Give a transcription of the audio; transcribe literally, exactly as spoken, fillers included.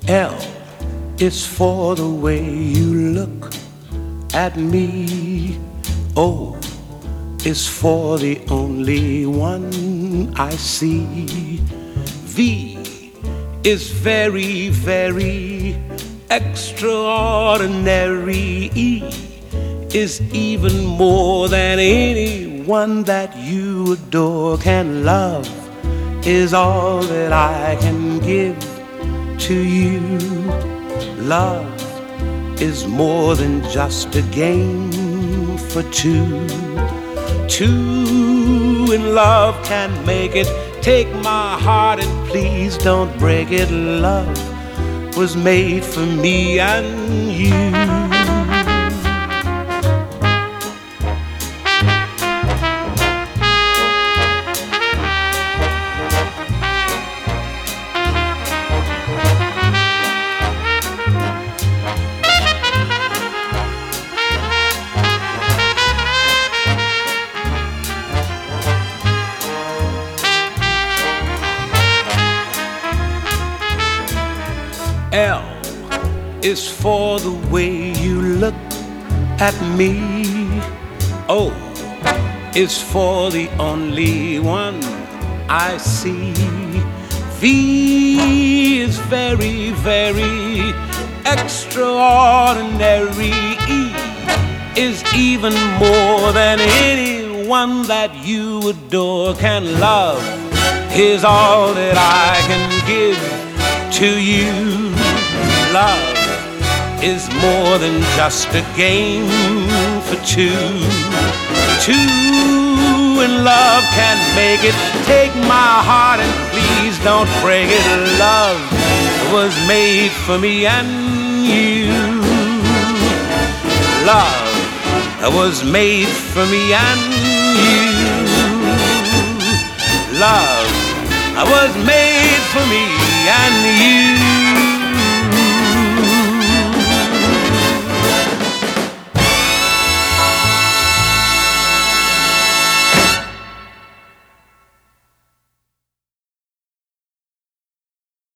L is for the way you look at me. O is for the only one I see. V is very, very extraordinary. E is even more than anyone that you adore can love, is all that I can give to you. Love is more than just a game for two. Two in love can make it. Take my heart and please don't break it. Love was made for me and you. L is for the way you look at me. O is for the only one I see. V is very, very extraordinary. E is even more than anyone that you adore can love, is all that I can give to you. Love is more than just a game for two. Two in love can make it. Take my heart and please don't break it. Love was made for me and you. Love was made for me and you. Love was made for me and you.